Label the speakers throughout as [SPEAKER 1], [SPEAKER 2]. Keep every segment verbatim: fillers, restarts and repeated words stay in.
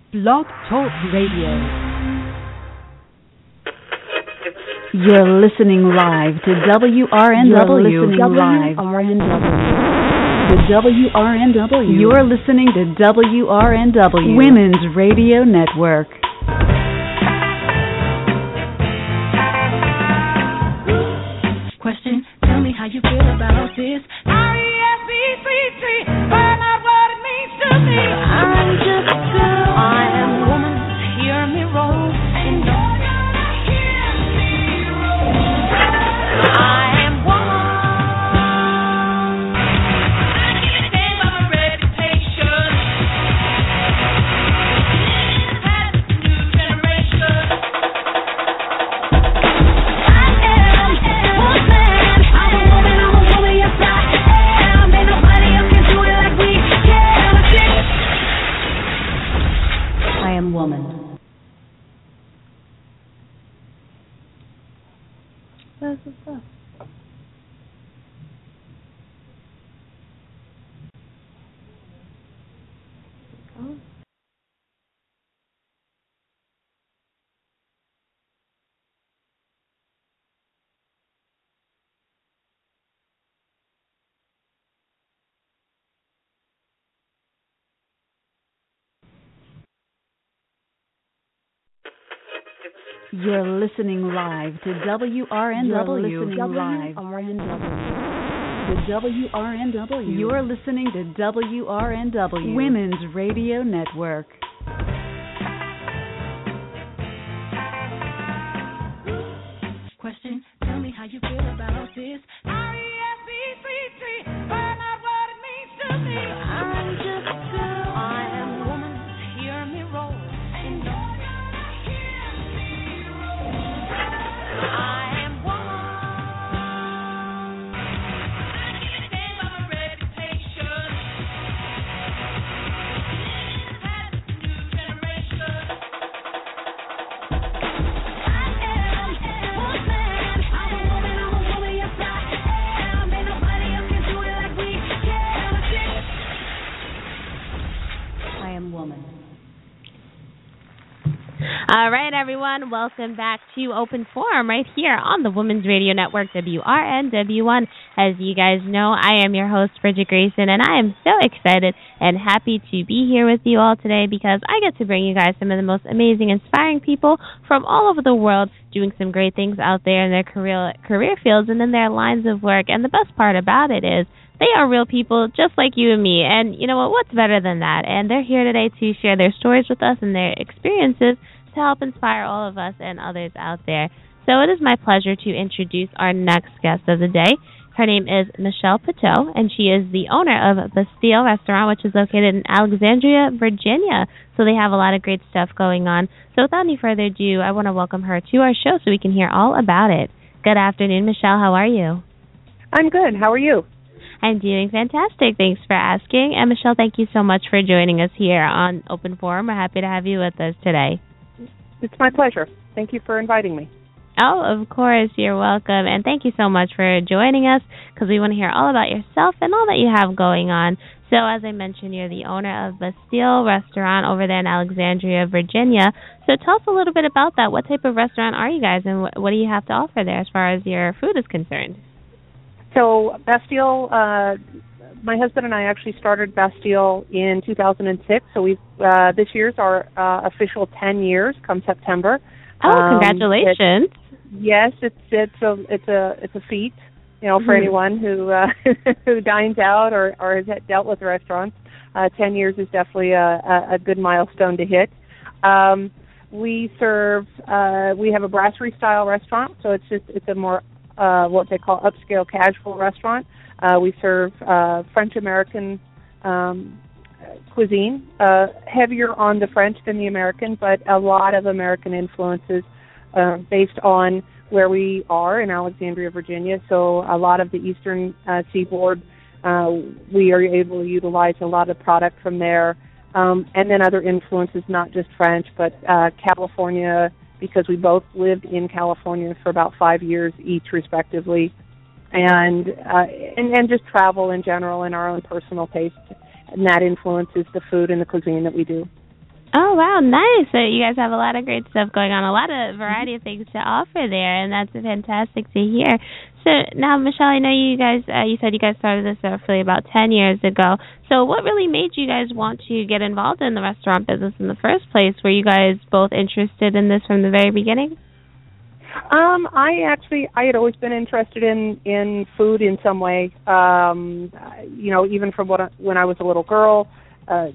[SPEAKER 1] Blog Talk Radio. You're listening live to W R N W. You're listening live W R N W. The W R N W. You're listening to W R N W, Women's Radio Network.
[SPEAKER 2] Question, tell me how you feel about this. R E S P C T, find out what it means to me. I'm just a girl. I am a woman. Hear me roll. And you're gonna hear me roll. I am woman. I get the name of a reputation. Has a new generation. I am woman. I'm a woman. I'm a woman. Yes, I am. Ain't nobody else can do it like we can.
[SPEAKER 1] I am woman.
[SPEAKER 3] That's what's up. Oh.
[SPEAKER 1] You're listening live to W R N W. You're listening live. The W R N W. You're listening to W R N W, Women's Radio Network.
[SPEAKER 2] Question, tell me how you feel about this. R E S P C T, find out what it means to me. I'm just a girl. I am a woman. Hear me roll. And you're gonna hear me roll. I am woman. I get the name of a reputation. Has a new generation. I am woman. I'm a woman. I'm a woman. Yes, I am. Ain't nobody else can do it like we can.
[SPEAKER 1] I am woman.
[SPEAKER 3] All right, everyone. Welcome back to Open Forum right here on the Women's Radio Network, W R N W one. As you guys know, I am your host, Bridget Grayson, and I am so excited and happy to be here with you all today because I get to bring you guys some of the most amazing, inspiring people from all over the world doing some great things out there in their career career fields and in their lines of work. And the best part about it is they are real people just like you and me. And you know what? What's better than that? And they're here today to share their stories with us and their experiences to help inspire all of us and others out there. So it is my pleasure to introduce our next guest of the day. Her name is Michelle Pateau, and she is the owner of Bastille Restaurant, which is located in Alexandria, Virginia. So they have a lot of great stuff going on. So without any further ado, I want to welcome her to our show so we can hear all about it. Good afternoon, Michelle. How are you?
[SPEAKER 4] I'm good. How are you?
[SPEAKER 3] I'm doing fantastic. Thanks for asking. And Michelle, thank you so much for joining us here on Open Forum. We're happy to have you with us today.
[SPEAKER 4] It's my pleasure. Thank you for inviting me.
[SPEAKER 3] Oh, of course. You're welcome. And thank you so much for joining us because we want to hear all about yourself and all that you have going on. So as I mentioned, you're the owner of Bastille Restaurant over there in Alexandria, Virginia. So tell us a little bit about that. What type of restaurant are you guys, and what, what do you have to offer there as far as your food is concerned?
[SPEAKER 4] So Bastille, uh, my husband and I actually started Bastille in two thousand six. So we've uh, this year's our uh, official ten years come September.
[SPEAKER 3] Oh,
[SPEAKER 4] um,
[SPEAKER 3] congratulations!
[SPEAKER 4] It's, yes, it's it's a it's a it's a feat, you know, for
[SPEAKER 3] Mm-hmm.
[SPEAKER 4] anyone who uh, who dines out or or has dealt with restaurants. Uh, ten years is definitely a, a, a good milestone to hit. Um, we serve uh, we have a brasserie style restaurant, so it's just it's a more uh, what they call upscale casual restaurant. Uh, we serve uh, French American um, cuisine, uh, heavier on the French than the American, but a lot of American influences uh, based on where we are in Alexandria, Virginia. So a lot of the eastern uh, seaboard, uh, we are able to utilize a lot of product from there. Um, and then other influences, not just French, but uh, California, because we both lived in California for about five years each, respectively, and uh, and, and just travel in general and our own personal taste, and that influences the food and the cuisine that we do.
[SPEAKER 3] Oh, wow, nice. So you guys have a lot of great stuff going on, a lot of variety of things to offer there, and that's fantastic to hear. So now, Michelle, I know you guys, uh, you said you guys started this roughly about ten years ago. So what really made you guys want to get involved in the restaurant business in the first place? Were you guys both interested in this from the very beginning?
[SPEAKER 4] Um, I actually, I had always been interested in, in food in some way, um, you know, even from what I, when I was a little girl, uh,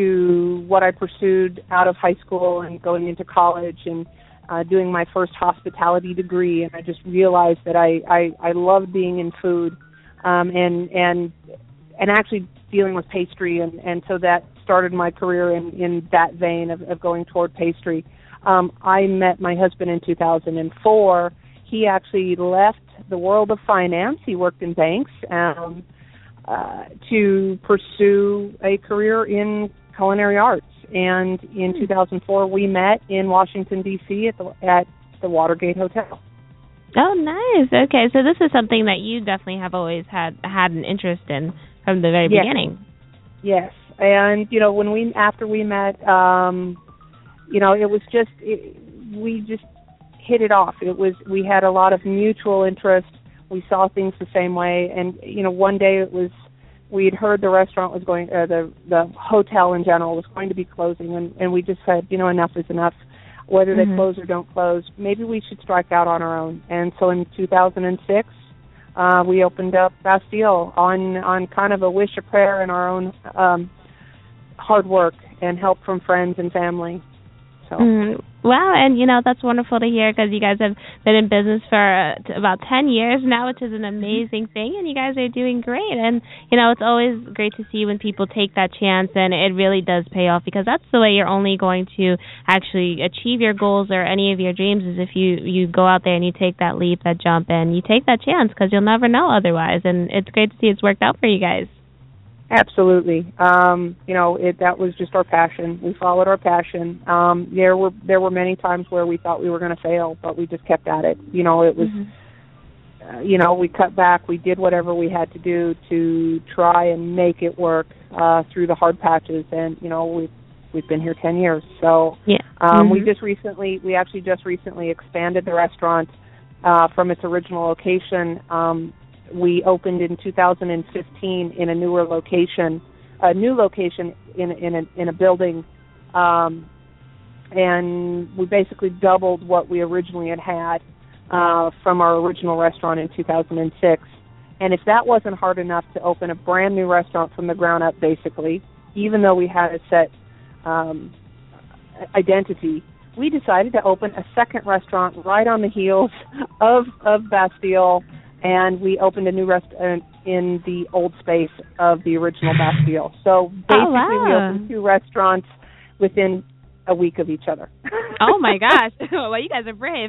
[SPEAKER 4] to what I pursued out of high school and going into college and uh, doing my first hospitality degree. And I just realized that I, I, I loved being in food um, and and and actually dealing with pastry. And, and so that started my career in, in that vein of, of going toward pastry. Um, I met my husband in two thousand four. He actually left the world of finance. He worked in banks. Um, Uh, to pursue a career in culinary arts. And in two thousand four, we met in Washington, D C at the, at the Watergate Hotel.
[SPEAKER 3] Oh, nice. Okay, so this is something that you definitely have always had had an interest in from the very
[SPEAKER 4] yes.
[SPEAKER 3] beginning.
[SPEAKER 4] Yes. And, you know, when we after we met, um, you know, it was just, it, we just hit it off. It was, we had a lot of mutual interest. We saw things the same way, and you know, one day it was we had heard the restaurant was going, uh, the the hotel in general was going to be closing, and, and we just said, you know, enough is enough. Whether mm-hmm. they close or don't close, maybe we should strike out on our own. And so in two thousand six, uh, we opened up Bastille on on kind of a wish, a prayer, and our own um, hard work and help from friends and family. So.
[SPEAKER 3] Mm, wow, and you know, that's wonderful to hear because you guys have been in business for uh, t- about ten years now, which is an amazing thing, and you guys are doing great. And you know, it's always great to see when people take that chance, and it really does pay off because that's the way you're only going to actually achieve your goals or any of your dreams is if you, you go out there and you take that leap, that jump, and you take that chance because you'll never know otherwise. And it's great to see it's worked out for you guys.
[SPEAKER 4] Absolutely. Um, you know, it, that was just our passion. We followed our passion. Um, there were there were many times where we thought we were going to fail, but we just kept at it. You know, it was, mm-hmm. uh, you know, we cut back. We did whatever we had to do to try and make it work uh, through the hard patches. And, you know, we've, we've been here ten years. So
[SPEAKER 3] yeah.
[SPEAKER 4] um,
[SPEAKER 3] mm-hmm.
[SPEAKER 4] we just recently, we actually just recently expanded the restaurant uh, from its original location. Um We opened in two thousand fifteen in a newer location, a new location in in a, in a building, um, and we basically doubled what we originally had had uh, from our original restaurant in two thousand six. And if that wasn't hard enough to open a brand new restaurant from the ground up, basically, even though we had a set um, identity, we decided to open a second restaurant right on the heels of of Bastille. And we opened a new restaurant in the old space of the original Bastille. So basically,
[SPEAKER 3] oh, wow.
[SPEAKER 4] we opened two restaurants within a week of each other.
[SPEAKER 3] Oh my gosh! Well, you guys are brave.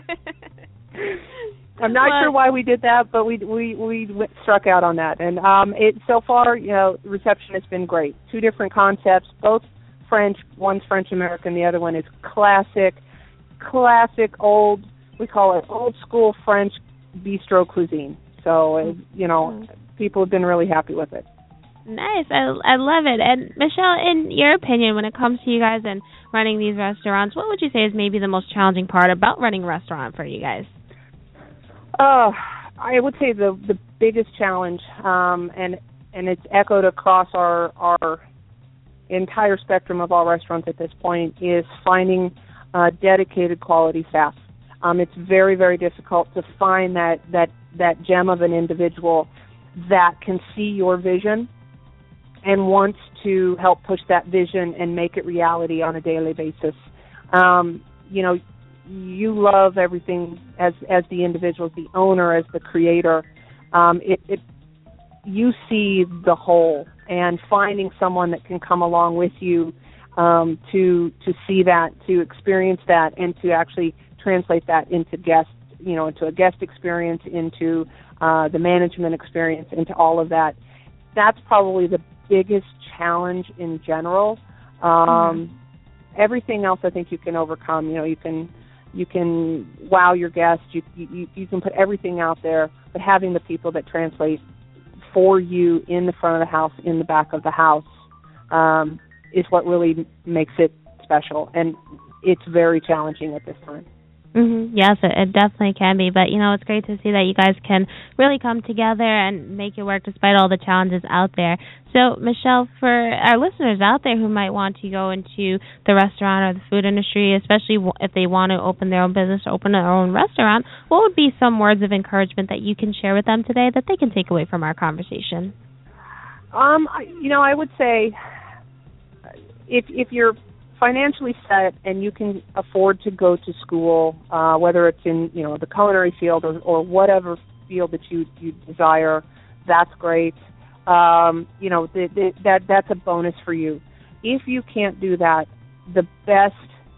[SPEAKER 4] I'm not
[SPEAKER 3] well,
[SPEAKER 4] sure why we did that, but we we we went, struck out on that. And um, it so far, you know, reception has been great. Two different concepts, both French. One's French American, the other one is classic, classic old. We call it old school French bistro cuisine. So, uh, you know, people have been really happy with it.
[SPEAKER 3] Nice. I, I love it. And Michelle, in your opinion, when it comes to you guys and running these restaurants, what would you say is maybe the most challenging part about running a restaurant for you guys?
[SPEAKER 4] Uh, I would say the the biggest challenge, um, and and it's echoed across our our entire spectrum of all restaurants at this point, is finding uh, dedicated quality staff. Um, it's very, very difficult to find that, that, that gem of an individual that can see your vision and wants to help push that vision and make it reality on a daily basis. Um, you know, you love everything as as the individual, as the owner, as the creator. Um, it, it you see the whole, and finding someone that can come along with you um, to to see that, to experience that, and to actually translate that into guest, you know, into a guest experience, into uh, the management experience, into all of that. That's probably the biggest challenge in general. Um, mm-hmm. Everything else, I think you can overcome. You know, you can you can wow your guests. You you you can put everything out there, but having the people that translate for you in the front of the house, in the back of the house, um, is what really makes it special, and it's very challenging at this time.
[SPEAKER 3] Mm-hmm. Yes, it, it definitely can be. But, you know, it's great to see that you guys can really come together and make it work despite all the challenges out there. So, Michelle, for our listeners out there who might want to go into the restaurant or the food industry, especially if they want to open their own business or open their own restaurant, what would be some words of encouragement that you can share with them today that they can take away from our conversation?
[SPEAKER 4] Um, you know, I would say if if you're financially set and you can afford to go to school, uh, whether it's in, you know, the culinary field or, or whatever field that you, you desire, that's great. Um, you know, the, the, that that's a bonus for you. If you can't do that, the best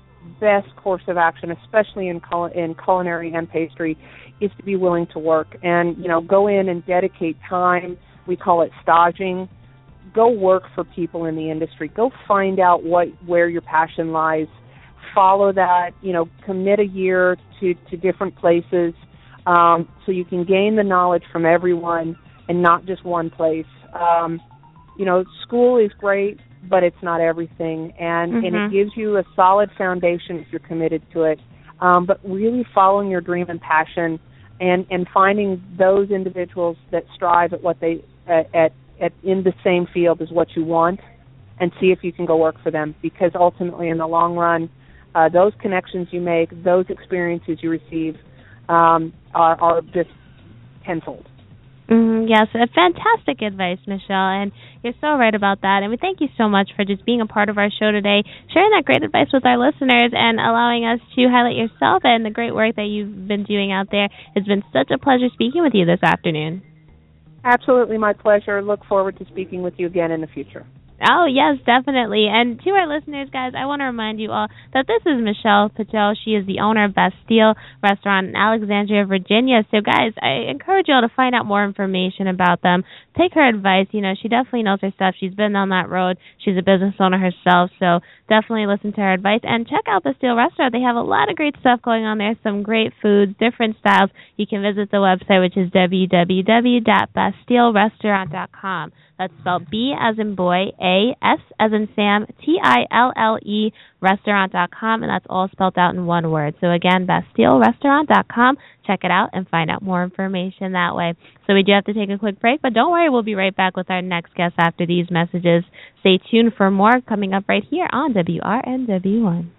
[SPEAKER 4] best course of action, especially in cul- in culinary and pastry, is to be willing to work and, you know, go in and dedicate time. We call it staging. Go work for people in the industry. Go find out what where your passion lies. Follow that. You know, commit a year to, to different places um, so you can gain the knowledge from everyone and not just one place. Um, you know, school is great, but it's not everything, and, mm-hmm. and it gives you a solid foundation if you're committed to it. Um, but really following your dream and passion, and, and finding those individuals that strive at what they at, at At, in the same field as what you want, and see if you can go work for them, because ultimately in the long run, uh, those connections you make, those experiences you receive um, are, are just tenfold.
[SPEAKER 3] Mm-hmm, yes, a fantastic advice, Michelle, and you're so right about that. And we thank you so much for just being a part of our show today, sharing that great advice with our listeners, and allowing us to highlight yourself and the great work that you've been doing out there. It's been such a pleasure speaking with you this afternoon.
[SPEAKER 4] Absolutely, my pleasure. Look forward to speaking with you again in the future.
[SPEAKER 3] Oh, yes, definitely. And to our listeners, guys, I want to remind you all that this is Michelle Patel. She is the owner of Bastille Restaurant in Alexandria, Virginia. So, guys, I encourage you all to find out more information about them. Take her advice. You know, she definitely knows her stuff. She's been on that road. She's a business owner herself. So definitely listen to her advice. And check out Bastille Restaurant. They have a lot of great stuff going on there, some great foods, different styles. You can visit the website, which is w w w dot bastille restaurant dot com. That's spelled B as in boy, A, S as in Sam, T I L L E, restaurant dot com, and that's all spelled out in one word. So again, bastille restaurant dot com. Check it out and find out more information that way. So we do have to take a quick break, but don't worry, we'll be right back with our next guest after these messages. Stay tuned for more coming up right here on W R N W one.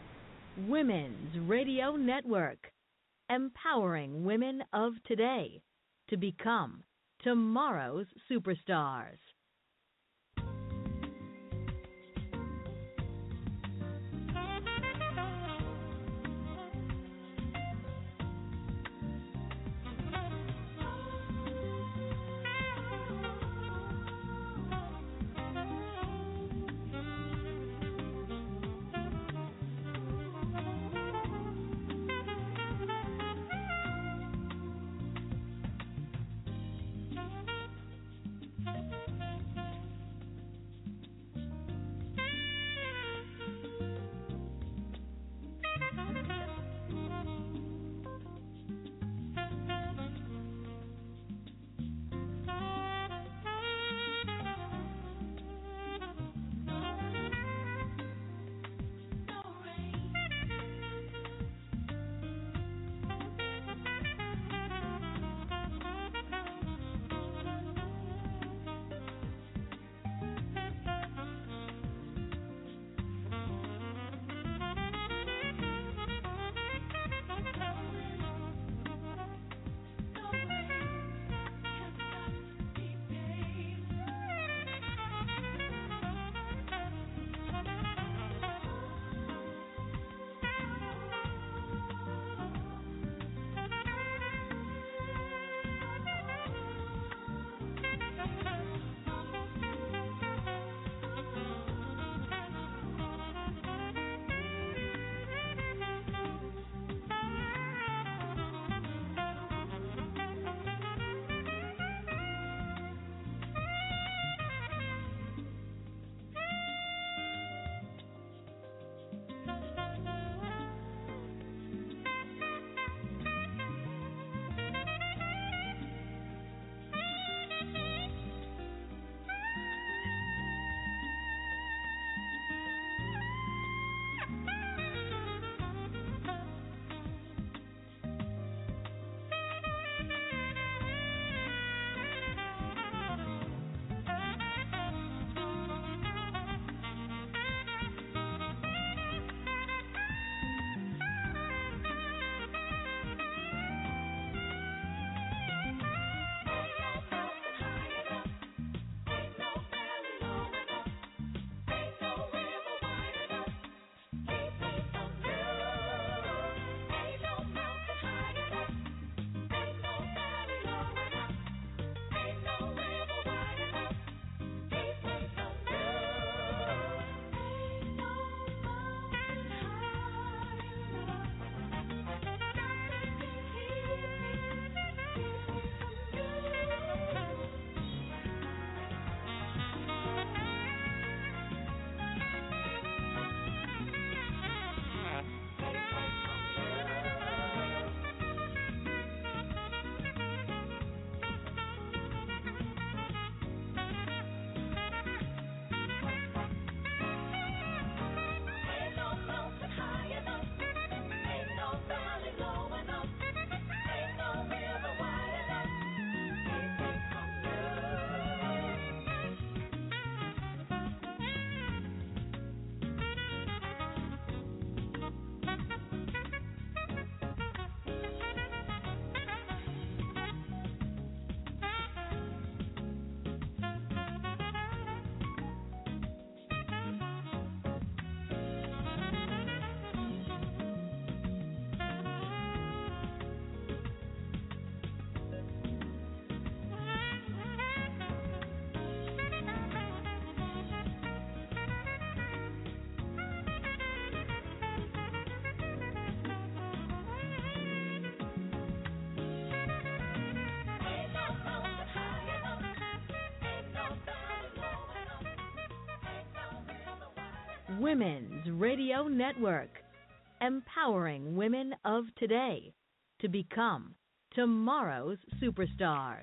[SPEAKER 5] Women's Radio Network, empowering women of today to become tomorrow's superstars. Women's Radio Network, empowering women of today to become tomorrow's superstars.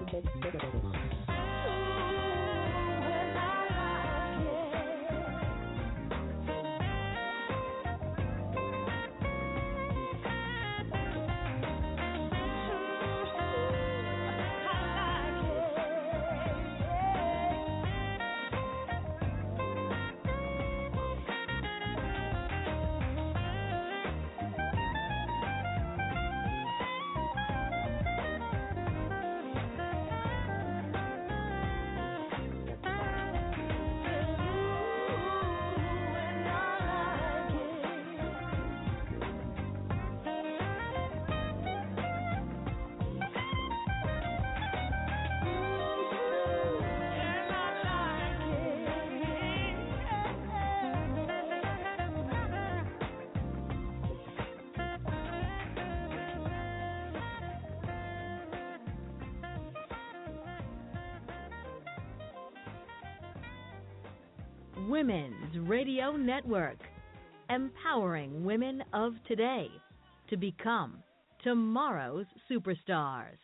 [SPEAKER 5] Women's Radio Network, empowering women of today to become tomorrow's superstars.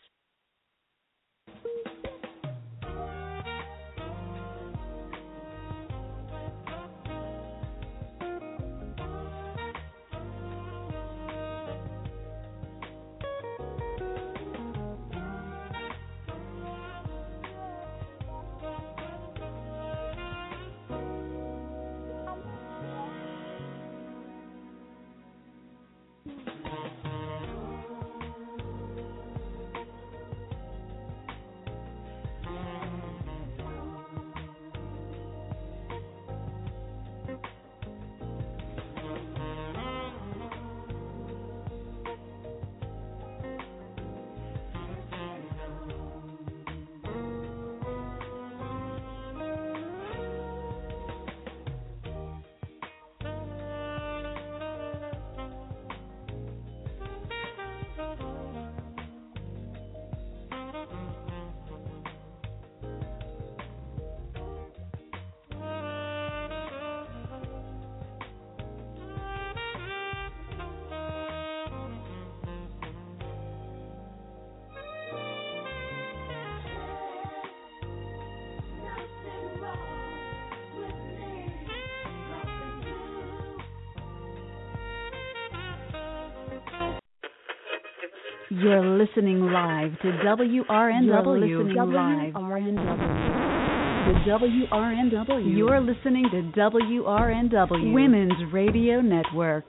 [SPEAKER 1] You're listening live to W R N W. You're listening live. W R N W. The W R N W. You're listening to W R N W. Women's Radio Network.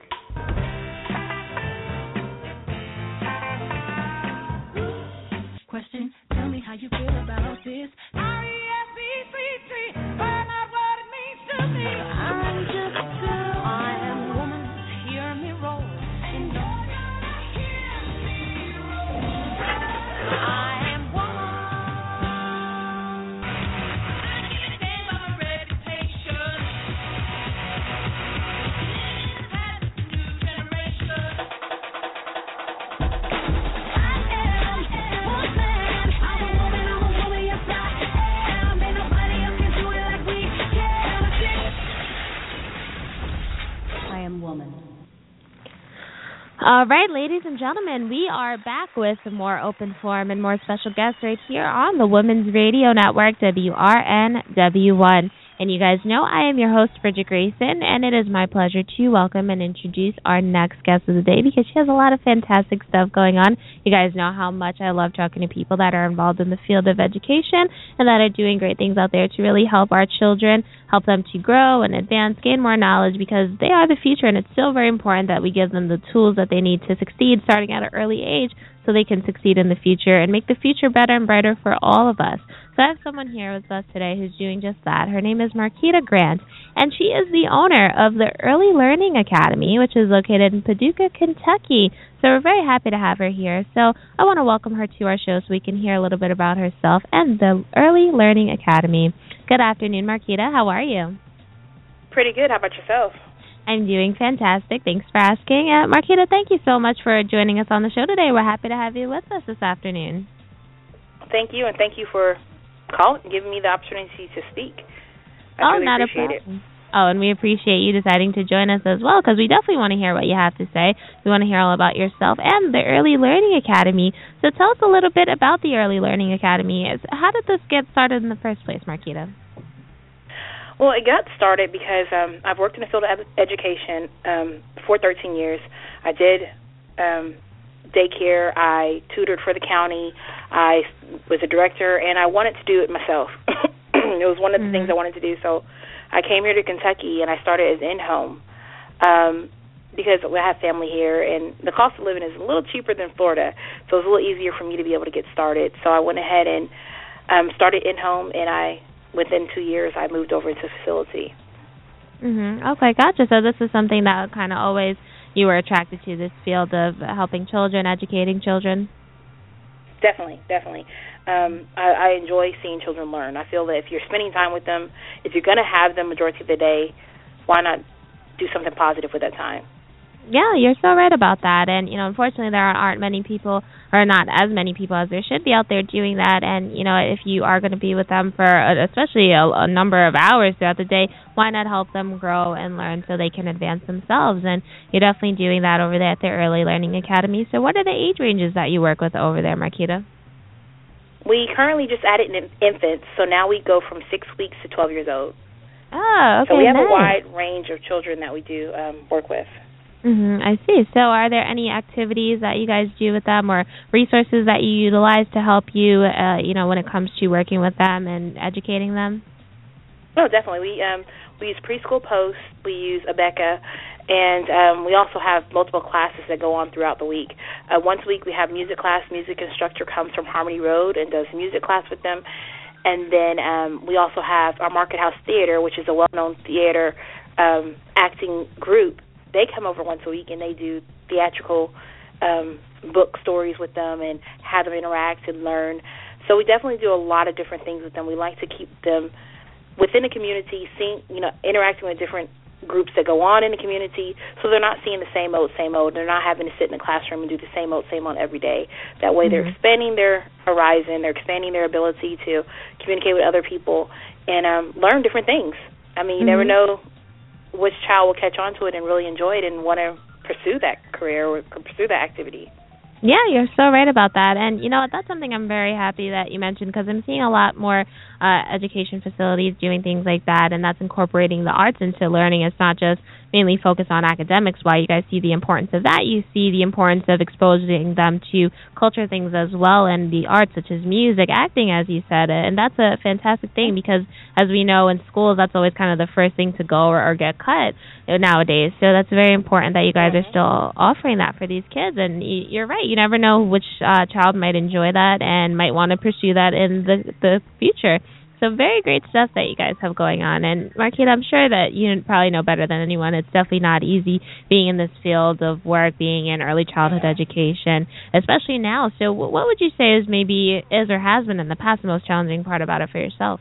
[SPEAKER 2] Question, tell me how you feel about this. R E S P C T, find out what it means to me. I'm just a girl. I am a woman. Hear me roll. And you're gonna hear me roll. I am woman. I need a name of a reputation. This has a new generation. I am a woman. I'm a woman. I'm a woman. Yes, I am. Ain't nobody else can do it like we can.
[SPEAKER 1] I am woman.
[SPEAKER 3] All right, ladies and gentlemen, we are back with some more open forum and more special guests right here on the Women's Radio Network, W R N W one. And you guys know I am your host, Bridget Grayson, and it is my pleasure to welcome and introduce our next guest of the day because she has a lot of fantastic stuff going on. You guys know how much I love talking to people that are involved in the field of education and that are doing great things out there to really help our children, help them to grow and advance, gain more knowledge because they are the future, and it's still very important that we give them the tools that they need to succeed starting at an early age so they can succeed in the future and make the future better and brighter for all of us. So I have someone here with us today who's doing just that. Her name is Marquita Grant, and she is the owner of the Early Learning Academy, which is located in Paducah, Kentucky. So we're very happy to have her here. So I want to welcome her to our show so we can hear a little bit about herself and the Early Learning Academy. Good afternoon, Marquita. How are you?
[SPEAKER 6] Pretty good. How about yourself?
[SPEAKER 3] I'm doing fantastic. Thanks for asking. Uh, Marquita, thank you so much for joining us on the show today. We're happy to have you with us this afternoon.
[SPEAKER 6] Thank you, and thank you for calling and giving me the opportunity to speak. I
[SPEAKER 3] oh,
[SPEAKER 6] really
[SPEAKER 3] not
[SPEAKER 6] appreciate
[SPEAKER 3] a problem.
[SPEAKER 6] it.
[SPEAKER 3] Oh, and we appreciate you deciding to join us as well, because we definitely want to hear what you have to say. We want to hear all about yourself and the Early Learning Academy. So tell us a little bit about the Early Learning Academy. How did this get started in the first place, Marquita?
[SPEAKER 6] Well, it got started because um, I've worked in the field of ed- education um, for thirteen years. I did um, daycare. I tutored for the county. I was a director, and I wanted to do it myself. It was one of the mm-hmm. things I wanted to do, so I came here to Kentucky, and I started as in-home um, because I have family here, and the cost of living is a little cheaper than Florida, so it was a little easier for me to be able to get started. So I went ahead and um, started in-home, and I within two years I moved over to facility.
[SPEAKER 3] Mm-hmm. Okay, gotcha. So this is something that kind of always you were attracted to, this field of helping children, educating children?
[SPEAKER 6] Definitely, definitely. Um, I, I enjoy seeing children learn. I feel that if you're spending time with them, if you're going to have them majority of the day, why not do something positive with that time?
[SPEAKER 3] Yeah, you're so right about that. And, you know, unfortunately there aren't many people, or not as many people as there should be out there doing that. And, you know, if you are going to be with them for a, especially a, a number of hours throughout the day, why not help them grow and learn so they can advance themselves? And you're definitely doing that over there at the Early Learning Academy. So what are the age ranges that you work with over there, Marquita?
[SPEAKER 6] We currently just added infants, so now we go from six weeks to twelve years old.
[SPEAKER 3] Oh, okay,
[SPEAKER 6] So we have
[SPEAKER 3] nice.
[SPEAKER 6] a wide range of children that we do um, work with.
[SPEAKER 3] Mm-hmm, I see. So are there any activities that you guys do with them or resources that you utilize to help you, uh, you know, when it comes to working with them and educating them?
[SPEAKER 6] Oh, definitely. We um, we use Preschool Post, we use Abeka, and um, we also have multiple classes that go on throughout the week. Uh, once a week we have music class. Music instructor comes from Harmony Road and does music class with them. And then um, we also have our Market House Theater, which is a well-known theater um, acting group. They come over once a week and they do theatrical um, book stories with them and have them interact and learn. So we definitely do a lot of different things with them. We like to keep them within the community, seeing, you know, interacting with different groups that go on in the community, so they're not seeing the same old, same old. They're not having to sit in the classroom and do the same old, same old every day. That way mm-hmm. they're expanding their horizon, they're expanding their ability to communicate with other people and um, learn different things. I mean, you mm-hmm. never know which child will catch on to it and really enjoy it and want to pursue that career or pursue that activity.
[SPEAKER 3] Yeah, you're so right about that. And, you know, that's something I'm very happy that you mentioned, because I'm seeing a lot more uh, education facilities doing things like that, and that's incorporating the arts into learning. It's not just mainly focused on academics. While you guys see the importance of that, you see the importance of exposing them to culture things as well, and the arts such as music, acting, as you said. And that's a fantastic thing, because as we know in schools, that's always kind of the first thing to go or, or get cut nowadays. So that's very important that you guys are still offering that for these kids. And you're right, you never know which uh, child might enjoy that and might want to pursue that in the the future. So very great stuff that you guys have going on. And Marquita, I'm sure that you probably know better than anyone, it's definitely not easy being in this field of work, being in early childhood education, especially now. So what would you say is maybe is or has been in the past the most challenging part about it for yourself?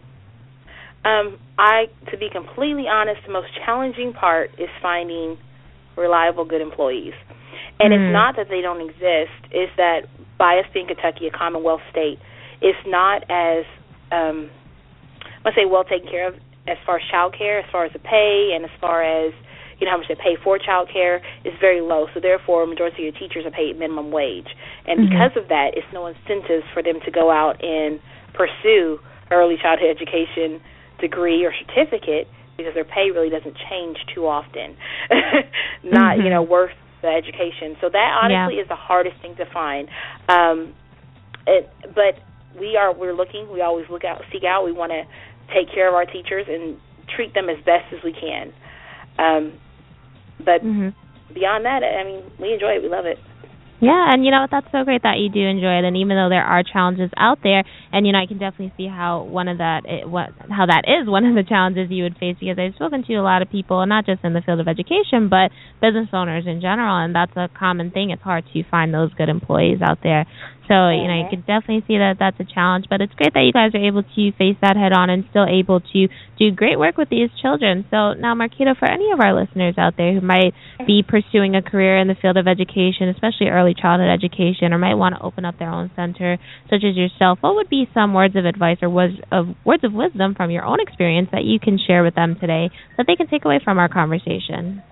[SPEAKER 6] Um, I, to be completely honest, the most challenging part is finding reliable, good employees. And mm-hmm. it's not that they don't exist, it's that by us being Kentucky, a Commonwealth state, it's not as Um, let's say well taken care of as far as child care, as far as the pay, and as far as, you know, how much they pay for child care is very low. So therefore, a majority of your teachers are paid minimum wage. And mm-hmm. because of that, it's no incentives for them to go out and pursue early childhood education degree or certificate, because their pay really doesn't change too often. Not, mm-hmm. you know, worth the education. So that honestly yeah. is the hardest thing to find. Um, it, but We are. We're looking. We always look out, seek out. We want to take care of our teachers and treat them as best as we can. Um, but mm-hmm. beyond that, I mean, we enjoy it. We love it.
[SPEAKER 3] Yeah, and you know, that's so great that you do enjoy it. And even though there are challenges out there, and you know, I can definitely see how one of that, it, what, how that is one of the challenges you would face, because I've spoken to a lot of people, not just in the field of education, but business owners in general, and that's a common thing. It's hard to find those good employees out there. So, you know, you can definitely see that that's a challenge. But it's great that you guys are able to face that head on and still able to do great work with these children. So now, Marquita, for any of our listeners out there who might be pursuing a career in the field of education, especially early childhood education, or might want to open up their own center, such as yourself, what would be some words of advice or words of, words of wisdom from your own experience that you can share with them today that they can take away from our conversation?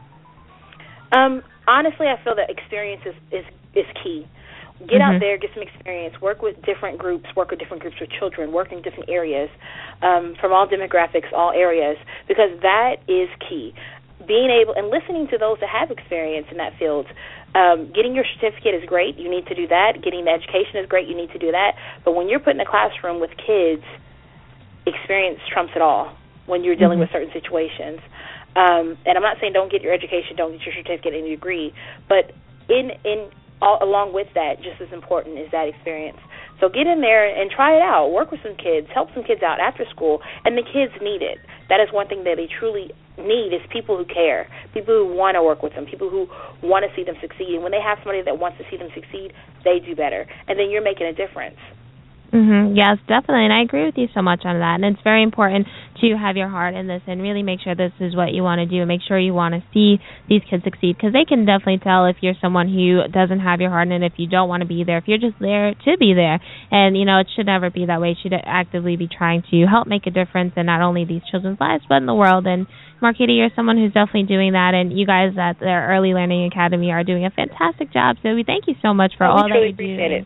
[SPEAKER 6] Um, honestly, I feel that experience is, is, is key. Get
[SPEAKER 3] mm-hmm.
[SPEAKER 6] out there, get some experience, work with different groups, work with different groups of children, work in different areas, um, from all demographics, all areas, because that is key. Being able and listening to those that have experience in that field. Um, getting your certificate is great. You need to do that. Getting the education is great. You need to do that. But when you're put in a classroom with kids, experience trumps it all when you're dealing
[SPEAKER 3] mm-hmm.
[SPEAKER 6] with certain situations. Um, and I'm not saying don't get your education, don't get your certificate and your degree, but in in all, along with that, just as important is that experience. So get in there and try it out. Work with some kids. Help some kids out after school. And the kids need it. That is one thing that they truly need is people who care, people who want to work with them, people who want to see them succeed. And when they have somebody that wants to see them succeed, they do better. And then you're making a difference.
[SPEAKER 3] Mm-hmm. Yes, definitely, and I agree with you so much on that. And it's very important to have your heart in this and really make sure this is what you want to do. Make sure you want to see these kids succeed, because they can definitely tell if you're someone who doesn't have your heart in it, if you don't want to be there, if you're just there to be there. And, you know, it should never be that way. You should actively be trying to help make a difference in not only these children's lives, but in the world. And, Marquita, you're someone who's definitely doing that, and you guys at the Early Learning Academy are doing a fantastic job. So we thank you so much for
[SPEAKER 6] well,
[SPEAKER 3] all that
[SPEAKER 6] really
[SPEAKER 3] you're doing.
[SPEAKER 6] Appreciate it.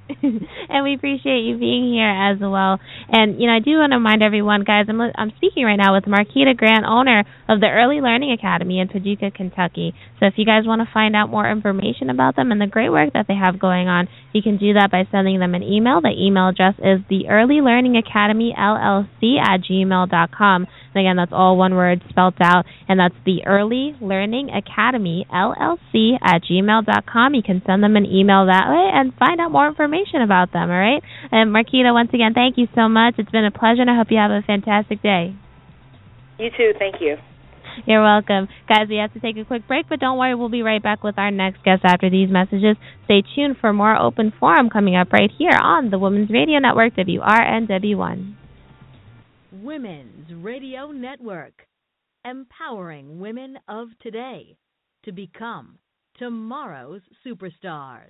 [SPEAKER 3] And we appreciate you being here as well. And, you know, I do want to remind everyone, guys, I'm, I'm speaking right now with Marquita Grant, owner of the Early Learning Academy in Paducah, Kentucky. So if you guys want to find out more information about them and the great work that they have going on, you can do that by sending them an email. The email address is the Early Learning Academy L L C at gmail dot com. And again, that's all one word spelled out, and that's the Early Learning Academy L L C at gmail dot com. You can send them an email that way and find out more information about them, all right? And Marquita, once again, thank you so much. It's been a pleasure, and I hope you have a fantastic day.
[SPEAKER 6] You too. Thank you.
[SPEAKER 3] You're welcome. Guys, we have to take a quick break, but don't worry, we'll be right back with our next guest after these messages. Stay tuned for more Open Forum coming up right here on the Women's Radio Network, W R N W one.
[SPEAKER 5] Women's Radio Network, empowering women of today to become tomorrow's superstars.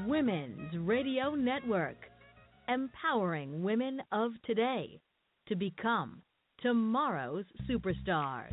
[SPEAKER 5] Women's Radio Network, empowering women of today to become tomorrow's superstars.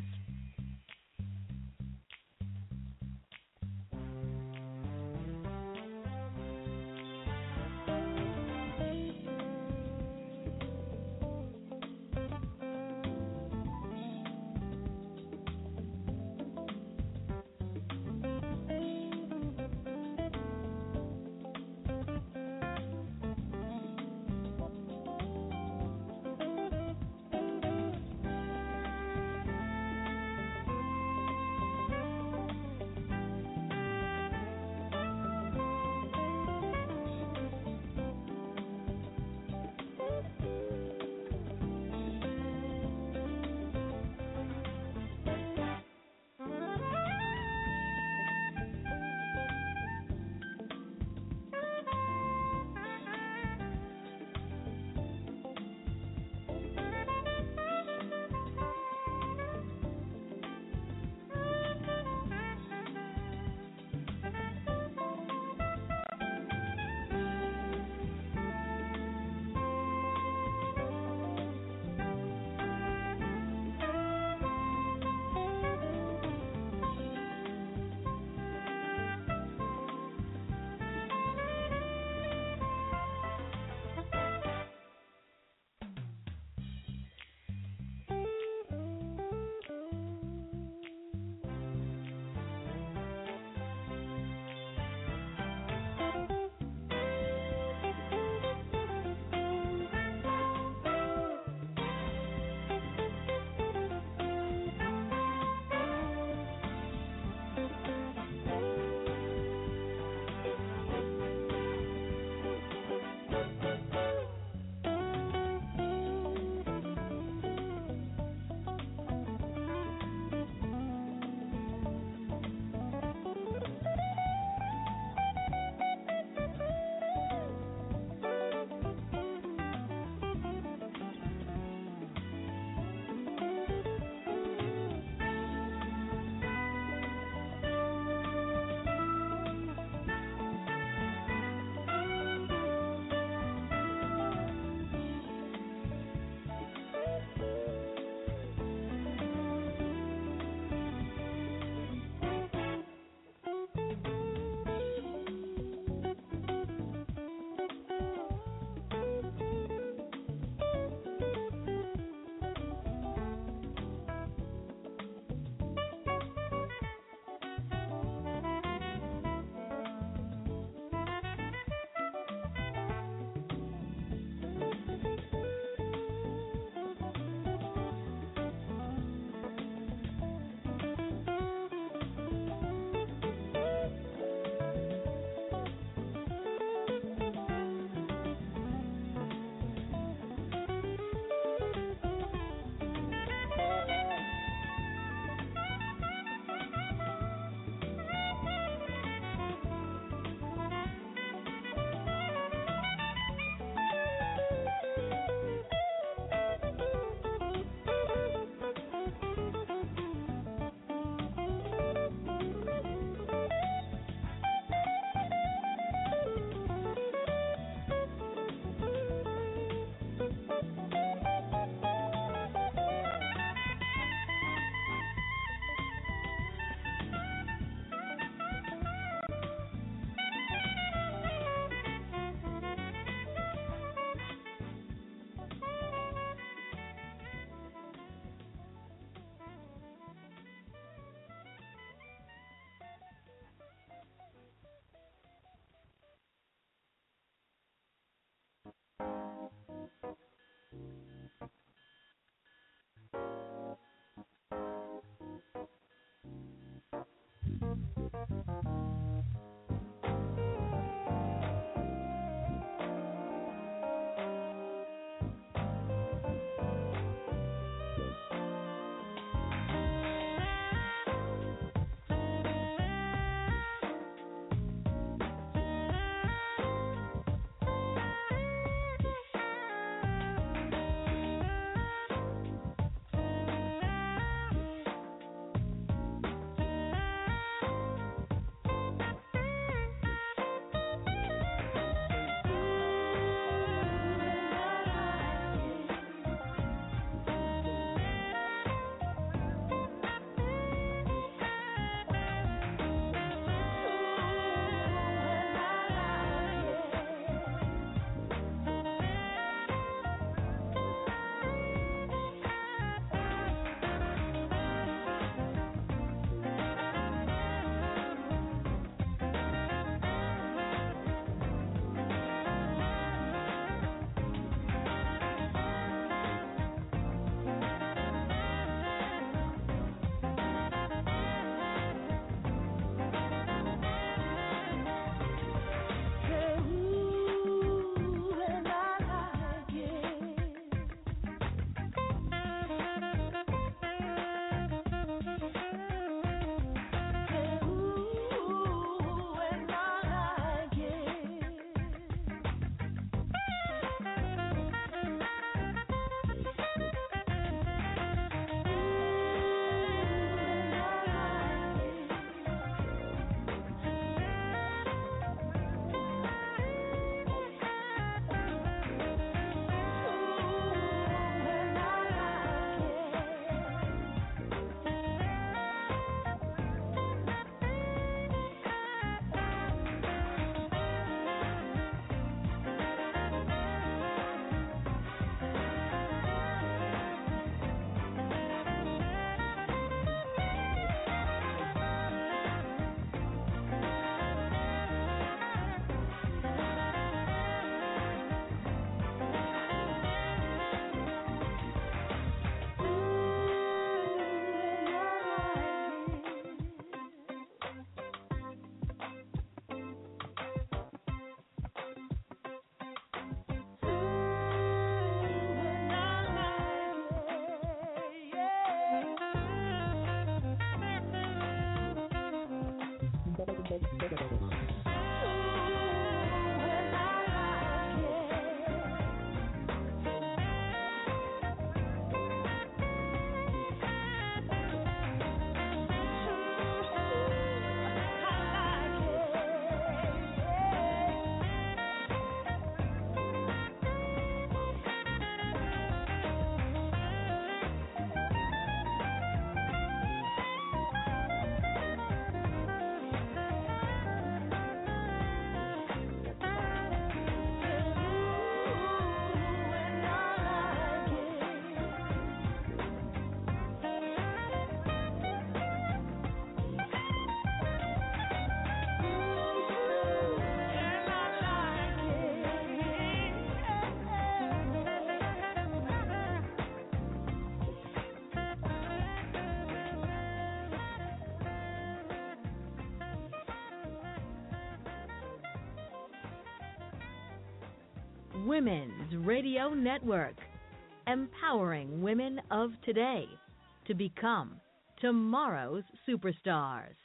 [SPEAKER 5] Women's Radio Network, empowering women of today to become tomorrow's superstars.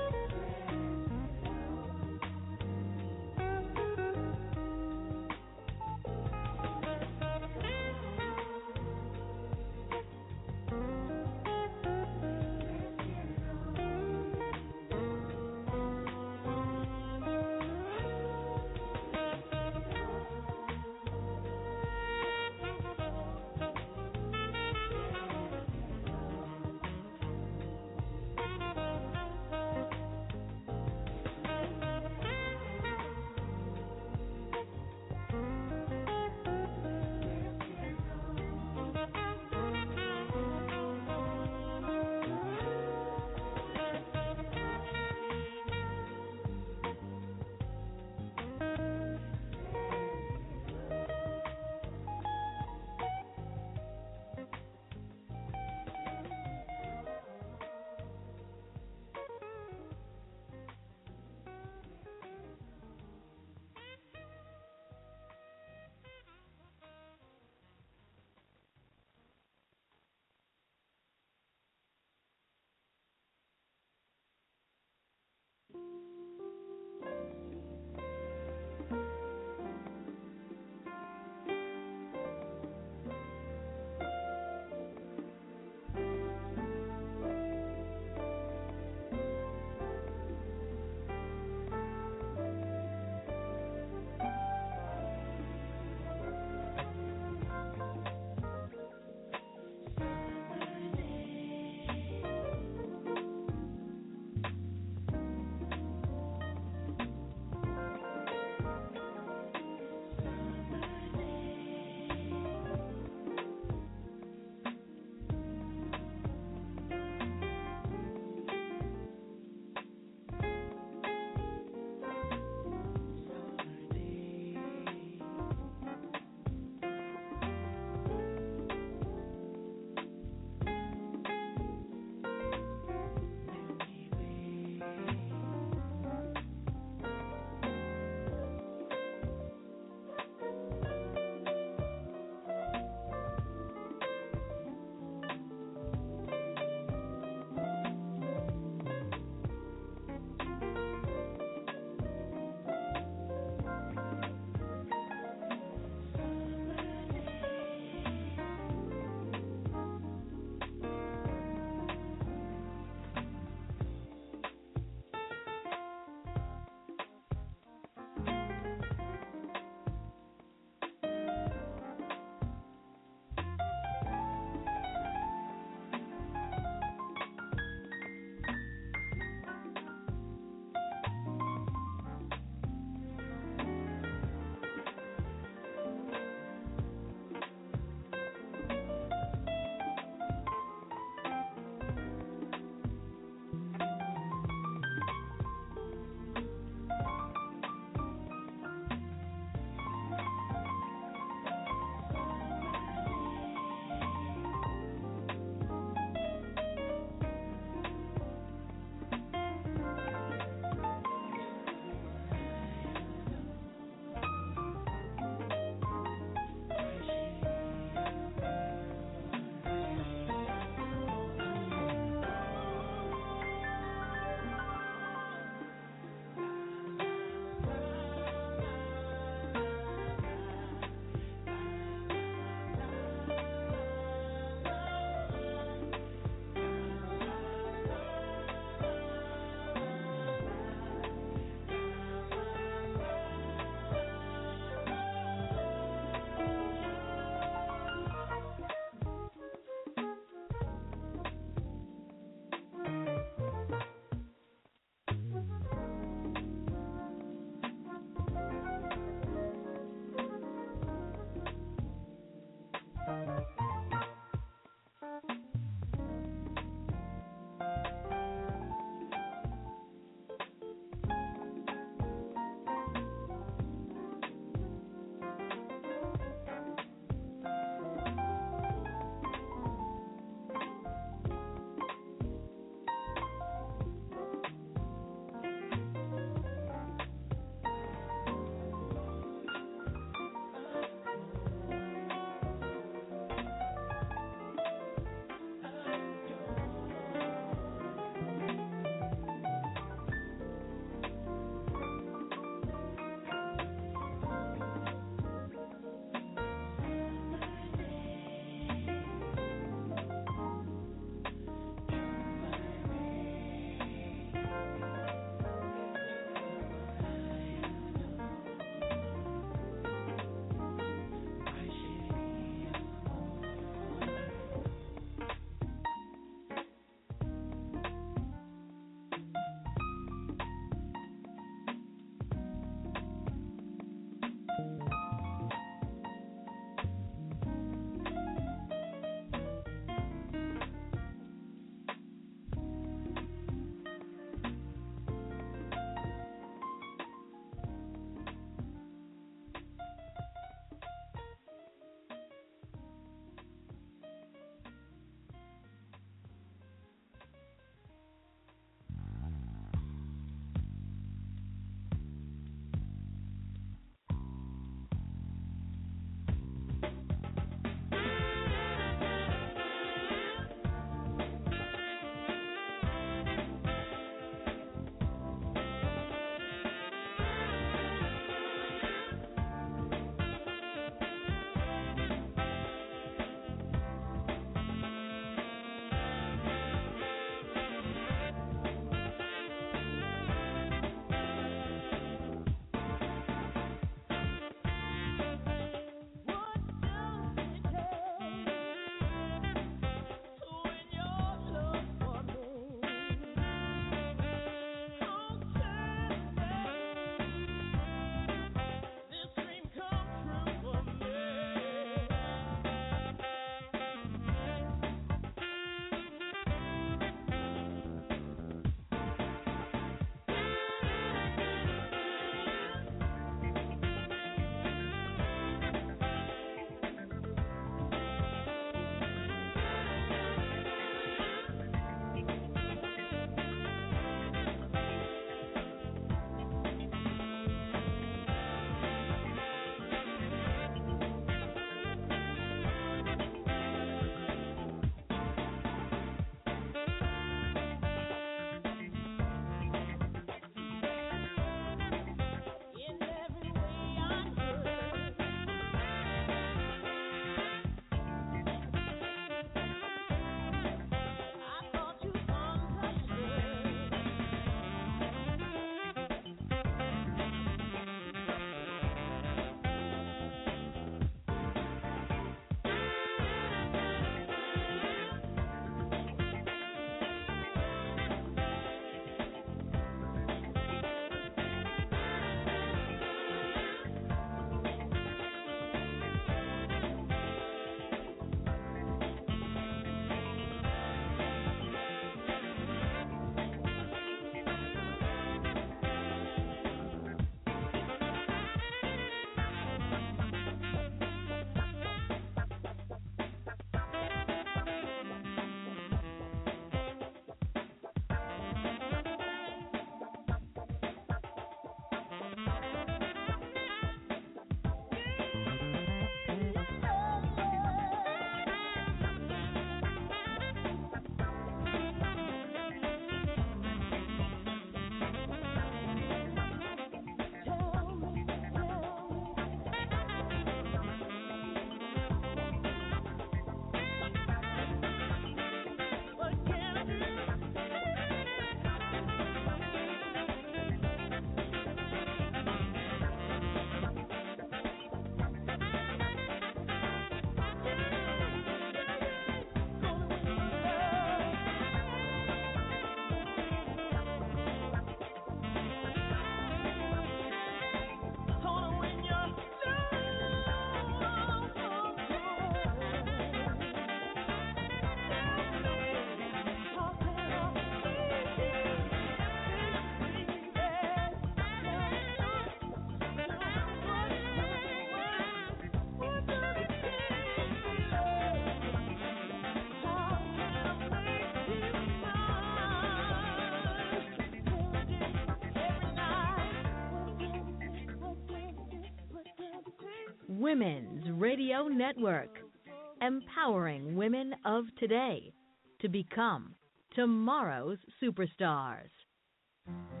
[SPEAKER 5] Women's Radio Network, empowering women of today to become tomorrow's superstars.